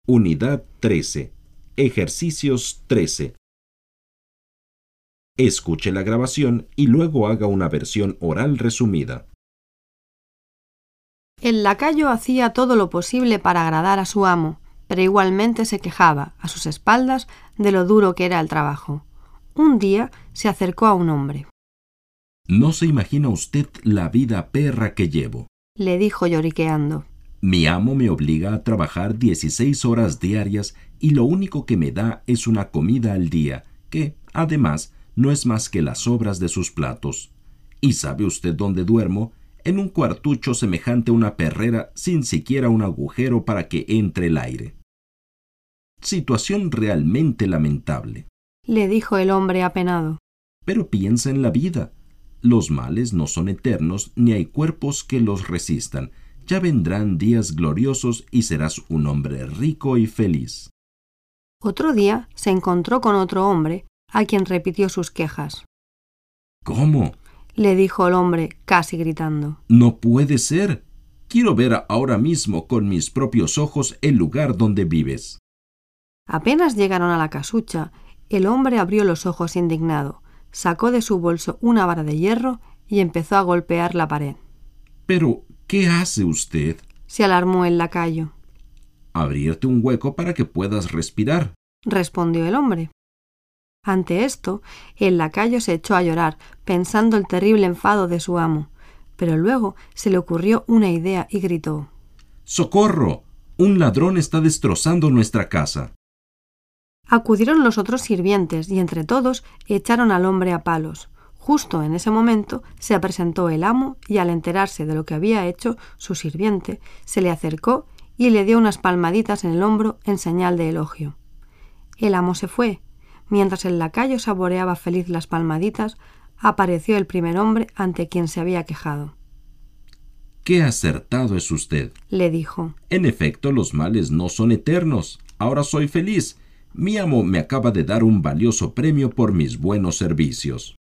Unidad 13. Ejercicios 13. Escuche la grabación y luego haga una versión oral resumida. El lacayo hacía todo lo posible para agradar a su amo, pero igualmente se quejaba, a sus espaldas, de lo duro que era el trabajo. Un día se acercó a un hombre. No se imagina usted la vida perra que llevo, le dijo lloriqueando. Mi amo me obliga a trabajar 16 horas diarias y lo único que me da es una comida al día, que, además, no es más que las sobras de sus platos. ¿Y sabe usted dónde duermo? En un cuartucho semejante a una perrera sin siquiera un agujero para que entre el aire. Situación realmente lamentable, le dijo el hombre apenado. Pero piensa en la vida. Los males no son eternos ni hay cuerpos que los resistan. Ya vendrán días gloriosos y serás un hombre rico y feliz. Otro día se encontró con otro hombre, a quien repitió sus quejas. ¿Cómo? Le dijo el hombre, casi gritando. No puede ser. Quiero ver ahora mismo con mis propios ojos el lugar donde vives. Apenas llegaron a la casucha, el hombre abrió los ojos indignado, sacó de su bolso una vara de hierro y empezó a golpear la pared. Pero, ¿qué hace usted? Se alarmó el lacayo. Abrirte un hueco para que puedas respirar, respondió el hombre. Ante esto, el lacayo se echó a llorar, pensando el terrible enfado de su amo, pero luego se le ocurrió una idea y gritó: ¡Socorro! Un ladrón está destrozando nuestra casa. Acudieron los otros sirvientes y entre todos echaron al hombre a palos. Justo en ese momento se presentó el amo y al enterarse de lo que había hecho su sirviente, se le acercó y le dio unas palmaditas en el hombro en señal de elogio. El amo se fue. Mientras el lacayo saboreaba feliz las palmaditas, apareció el primer hombre ante quien se había quejado. ¡Qué acertado es usted!, le dijo. En efecto, los males no son eternos. Ahora soy feliz. Mi amo me acaba de dar un valioso premio por mis buenos servicios.